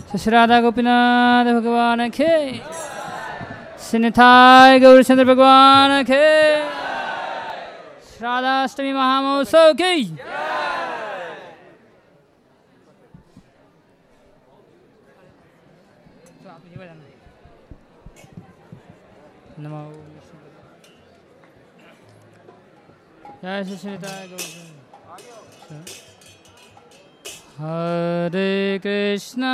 श्री राधा गोपीनाथ भगवान के, श्री निताई गौरचंद्र भगवान के, राधाष्टमी महामहोत्सव की। नमो जय श्री निताई गौरचंद्र। हरे कृष्णा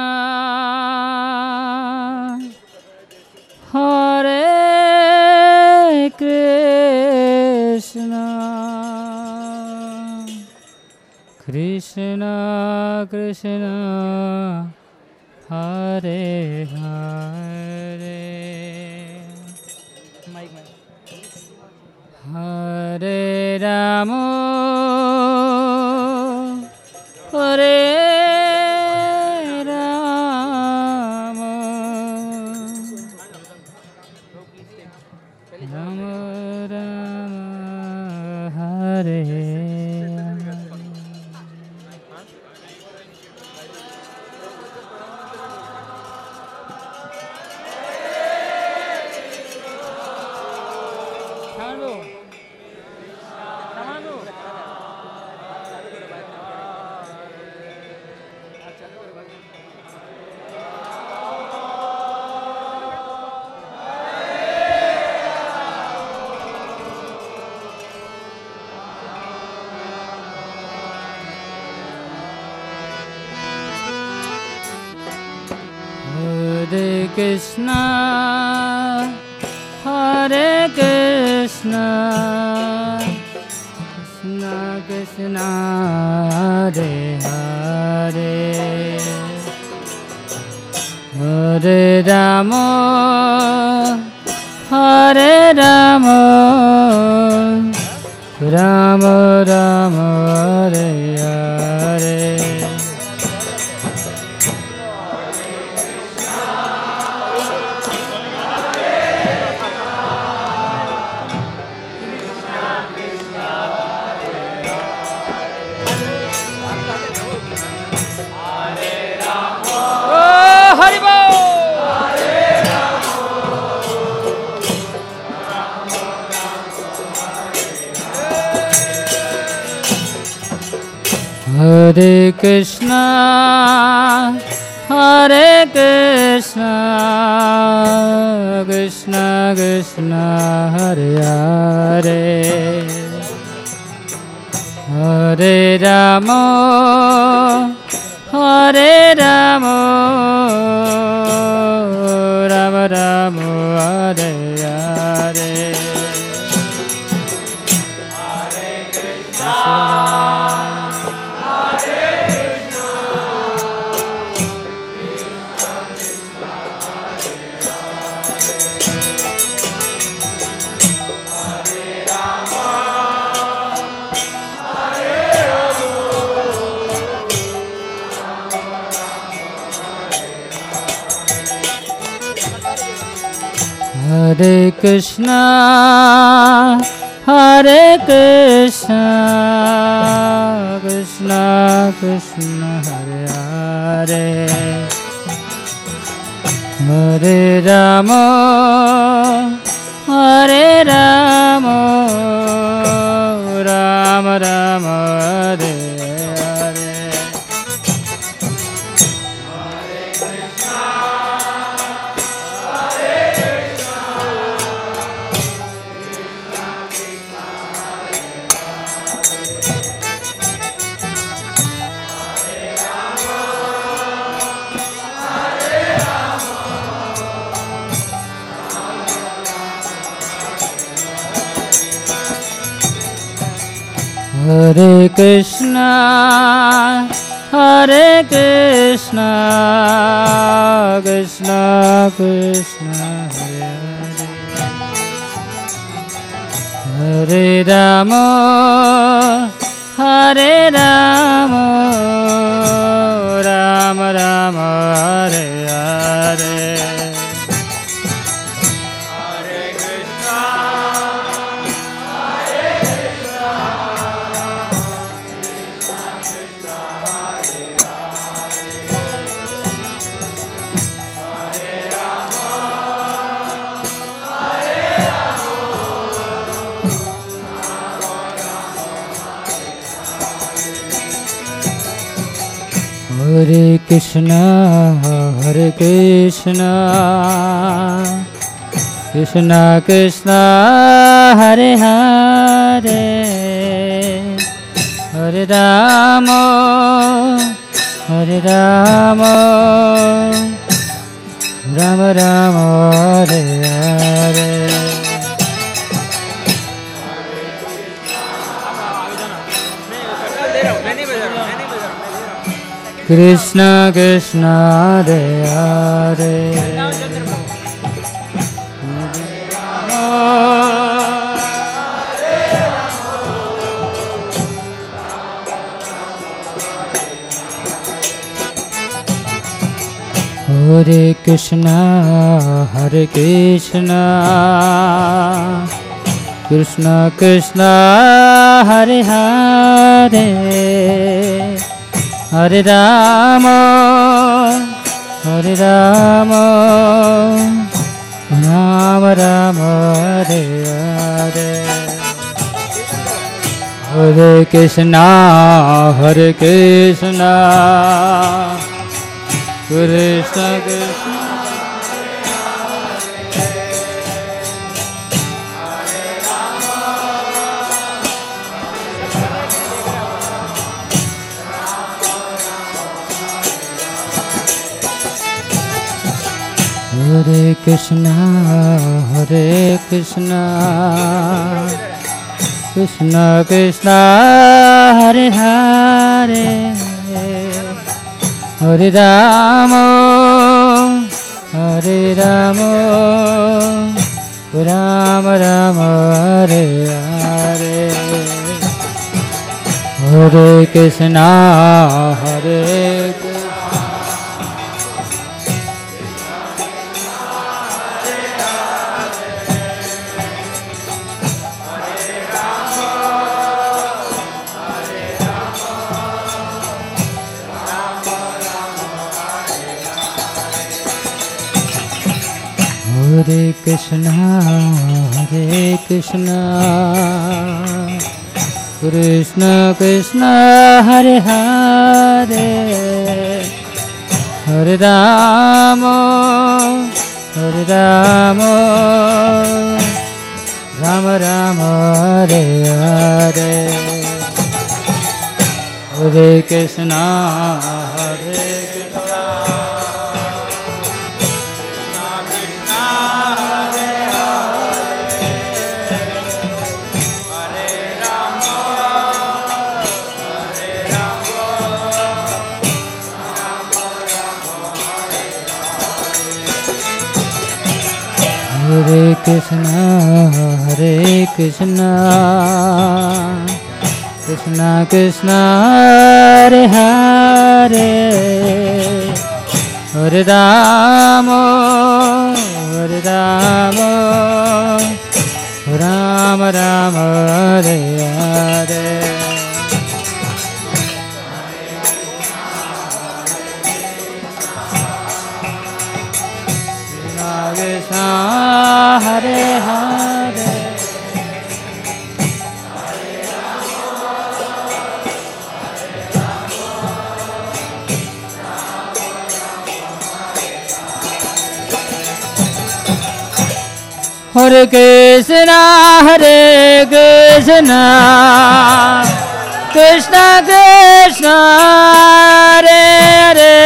हरे कृष्णा कृष्णा कृष्णा हरे हरे हरे राम हरे राम राम राम हरे Krishna Hare Krishna Krishna Krishna Hare Hare Hare Rama Hare Rama Rama Rama Hare Hare Hare Krishna Hare Krishna Krishna Krishna Hare Hare Hare Rama Hare Rama Rama Rama Hare Hare Hare Krishna Hare Krishna Hare Krishna Krishna Krishna Hare Hare Hare Rama Hare Rama Rama Rama Hare Hare Hare Krishna Hare Krishna Krishna Krishna Hare Hare Hare Rama Hare Rama Rama Rama Hare Hare Hare Krishna, Krishna Krishna, Hare Hare, Hare Rama, Rama Rama, Hare Hare. Krishna Krishna, Hare Hare, Hare Krishna, Krishna Krishna, Hare Hare, Hare Rama, Rama Rama, Hare Hare. Hare Krishna, Krishna Krishna. Hare Krishna, Krishna Krishna, Hare Hare, Hare Rama, Rama Rama, Hare Hare. Hare Krishna, Hare Krishna, Krishna Krishna, Hare Hare, Hare Rama, Rama Rama, Hare Hare. Hare Krishna, Hare Krishna, Krishna Krishna, Hare Hare, Hare Rama, Rama Rama, Hare Hare. Krishna, Hare Hare, Hare Krishna, Krishna Krishna, Hare Hare,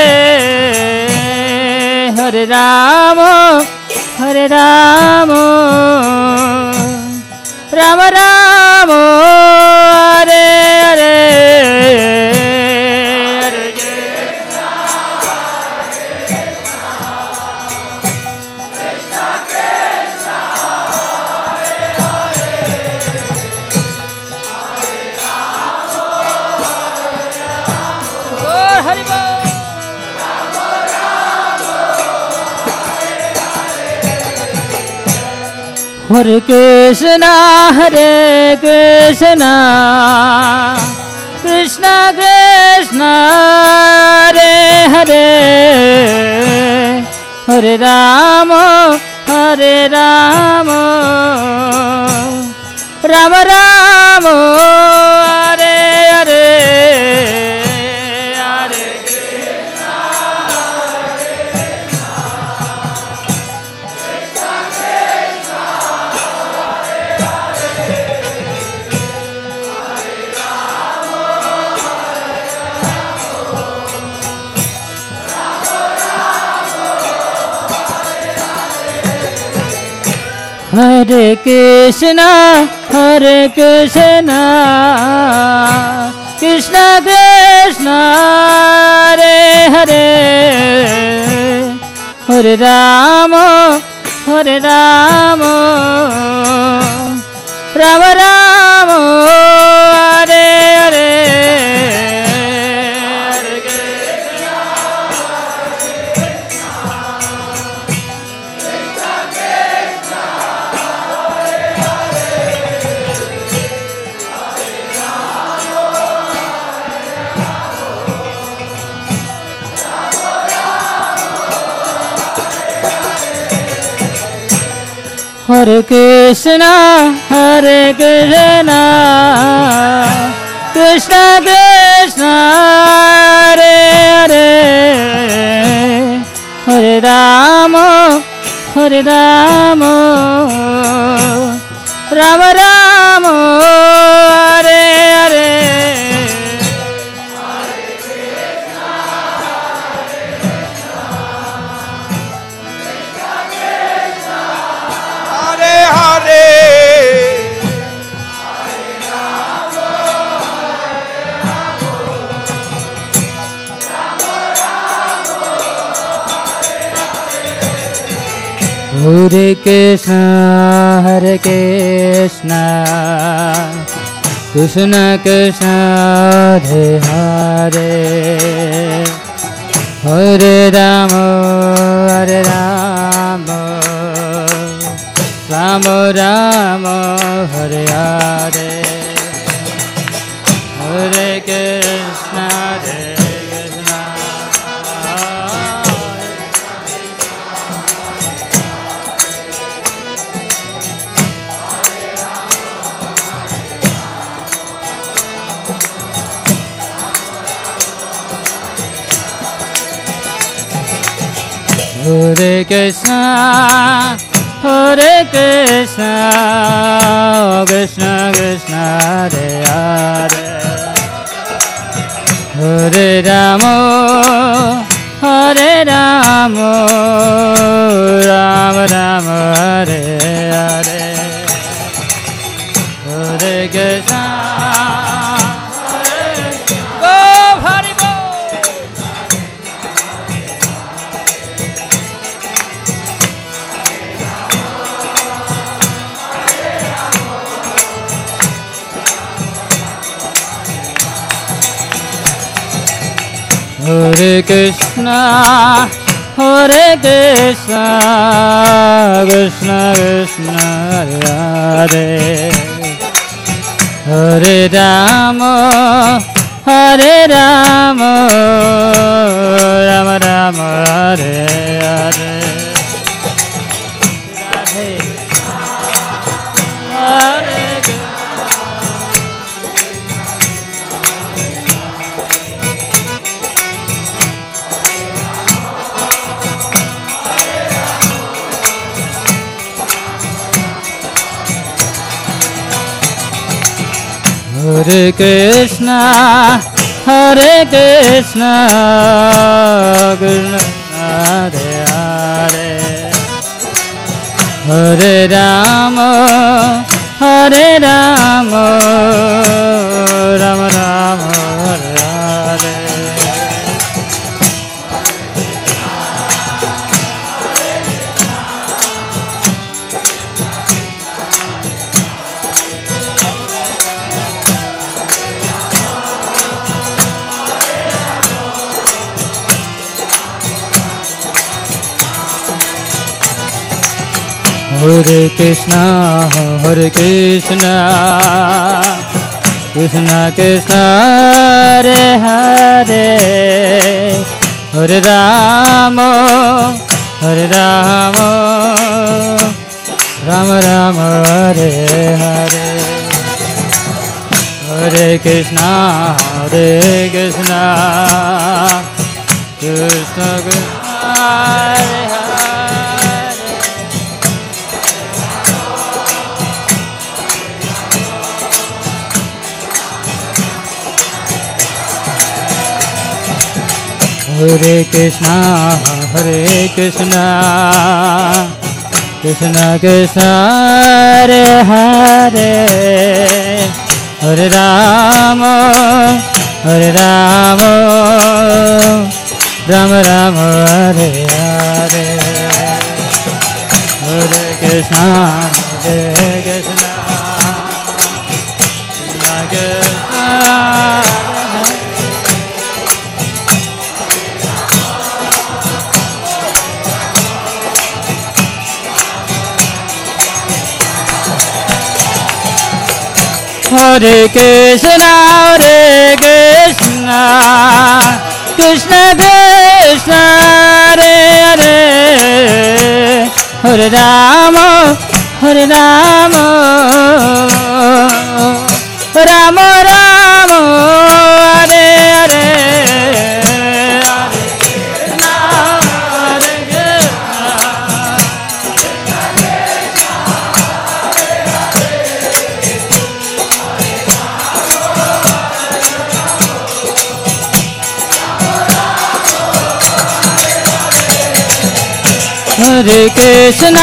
Hare Rama, Rama Rama, Hare Hare. Hare Krishna, Krishna Krishna, Hare Hare, Hare Rama, Rama Rama, Hare Hare, Hare Krishna. Hare Krishna, Krishna Krishna, Hare Hare, Hare Rama, Rama Rama, Hare Hare. Hare Krishna, Krishna Krishna, Hare Hare, Hare Rama, Rama Rama, Hare Hare. Hare Krishna, Krishna Krishna, Hare Hare, Hare Rama, Rama Rama, Hare Hare, Hare Krishna, Hare Krishna, Krishna Krishna, Hare Hare, Hare Rama, Rama Rama, Hare Hare, Hare Krishna. Hare Krishna, Krishna Krishna, Hare Hare, Hare Rama, Rama Rama, Hare Hare, Hare Krishna, Krishna Hare Hare, Hare Rama, Rama Rama, Hare Hare. Hare Krishna, Krishna Krishna, Hare Hare, Hare Rama, Rama Rama, Hare Hare, Hare Krishna, Krishna Krishna, Hare Hare. Hare Krishna, Krishna Krishna Hare Hare Hare Rama Hare Rama Rama Rama Hare Hare Hare Krishna Hare Krishna Krishna Krishna Hare Krishna Krishna Krishna Hare Hare Hare Rama Hare Rama Rama Rama Hare Hare Hare Krishna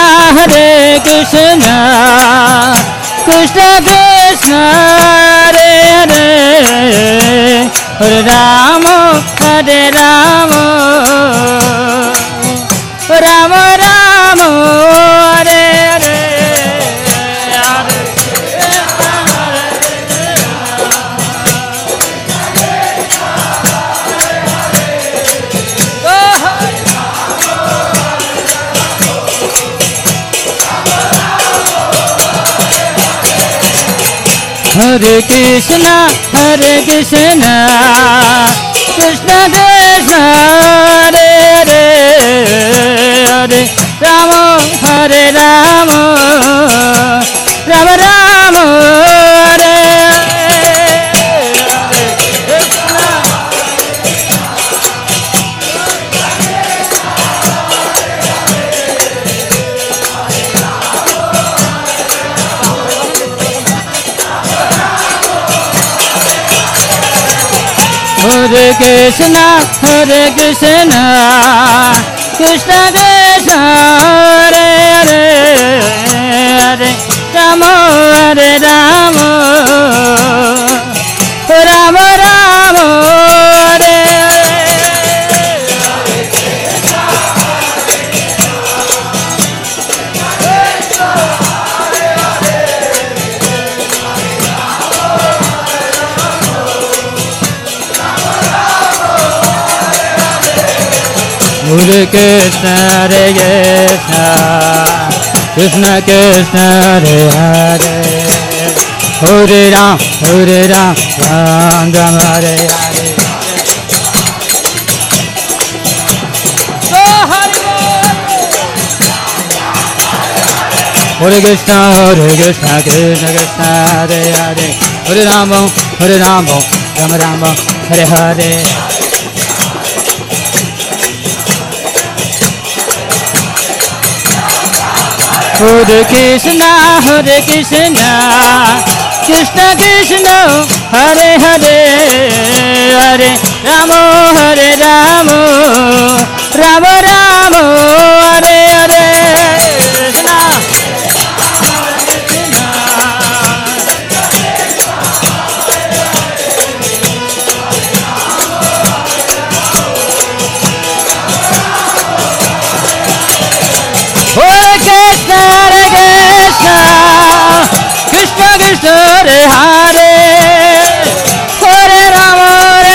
Krishna Krishna Hare Hare Hare Rama Hare Rama Rama Rama Hare Hare Hare Krishna Krishna Krishna Hare Hare Hare Rama Hare Rama Rama Rama Hare Hare Krishna Krishna Krishna Hare Hare Hare Rama Hare Rama Rama Rama Hare Hare Krishna Krishna Krishna Hare Hare Hare Ram Ram Ram Hare Hare Hare Krishna Krishna Krishna Hare Hare Hare Ram Ram Ram Hare Hare Hare Krishna Krishna Krishna Hare Hare Hare Rama Hare Rama Rama Rama Hare Hare Krishna Krishna Krishna Hare Hare Hare Rama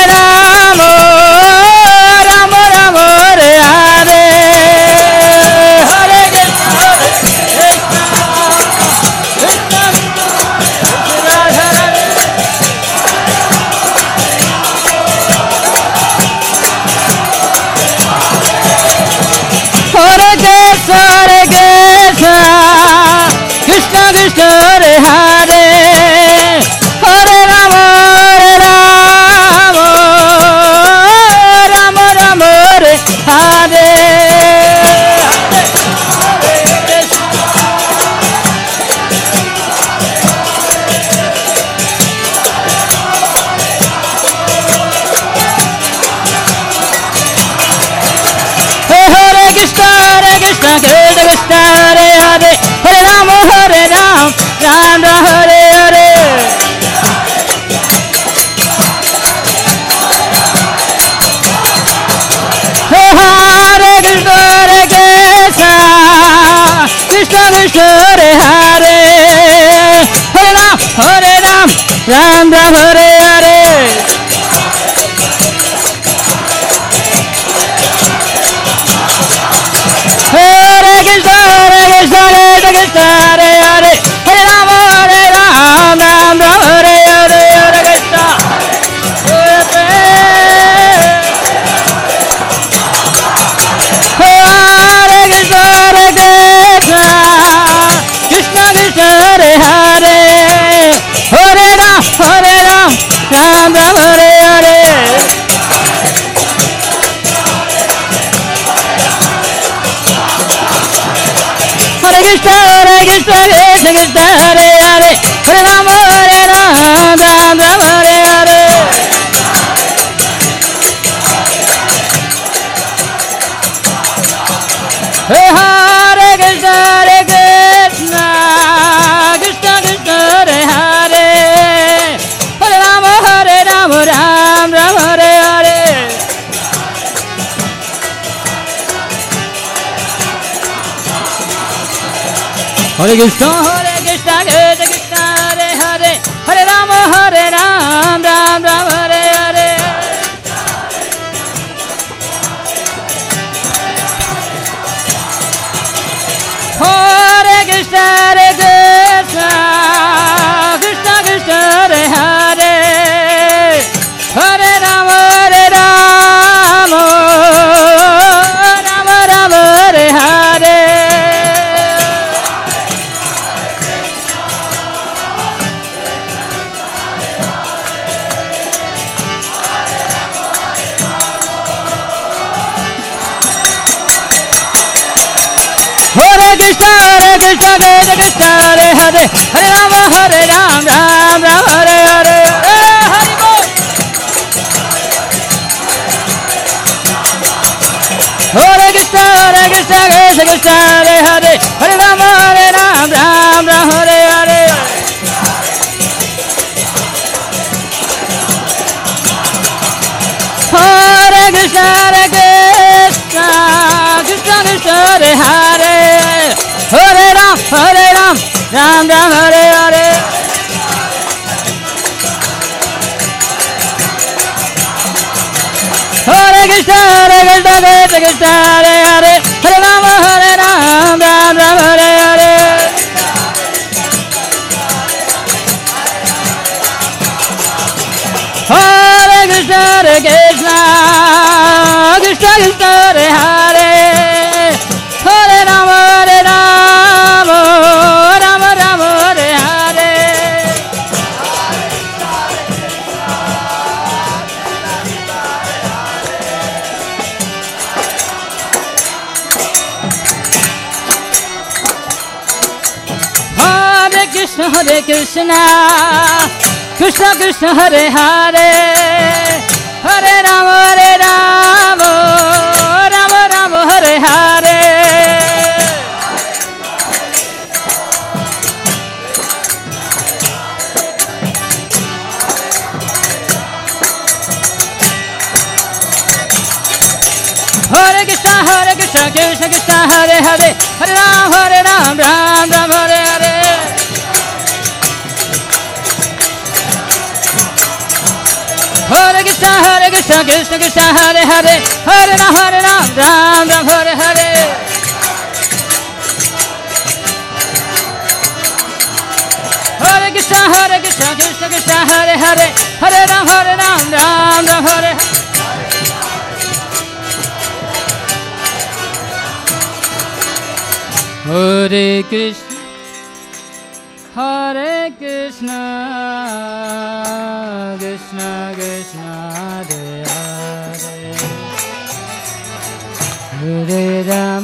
Rama Rama Hare Hare Hare Krishna Krishna Hare Krishna Krishna Krishna Hare Hare Hare Rama Rama Rama Hare Hare Hare Krishna Krishna Hare Hare Krishna Krishna Hare Hare Hare Ram Ram Ram Hare Hare Hare Krishna Krishna Hare Hare Hare Ram Ram Ram Hare Hare Hare Krishna Krishna Krishna Hare Hare Hare Ram Ram Ram Hare Hare Hare Krishna Krishna Krishna Hare Hare Hare Ram Ram Ram Hare Hare Hare Krishna Krishna Krishna Krishna Hare Hare Hare Ram Ram Ram Hare Hare Hare Krishna Krishna Krishna Hare Hare Hare Ram Ram Ram Hare Hare Hare Krishna Krishna Krishna Krishna Hare Hare Hare Ram Ram Ram Hare Hare Hare Krishna Krishna Krishna Hare Hare Hare Ram Ram Ram Hare Hare Hari Bol Hare Krishna Krishna Krishna Hare Hare Hare Ram Ram Ram Hare Hare Hare Krishna Krishna Krishna Krishna Hare Hare Hare Ram Ram Ram Hare Hare Hare Krishna Krishna Krishna Hare Hare Hare Ram Ram Ram Hare Hare Hare Krishna Krishna Krishna Krishna Hare Hare Hare Ram Ram Ram Hare Hare Hare Krishna Krishna Krishna Hare Hare Hare Ram Ram Ram Hare Hare Hare Krishna Krishna Krishna Hare Hare Hare Ram Ram Ram Hare Hare Hare Krishna Krishna Krishna Hare Hare Hare Ram Ram Ram Hare Hare Hare Krishna Krishna Krishna Hare Hare Hare Ram Ram Ram Hare Hare Krishna Krishna Krishna Hare Hare Hare Ram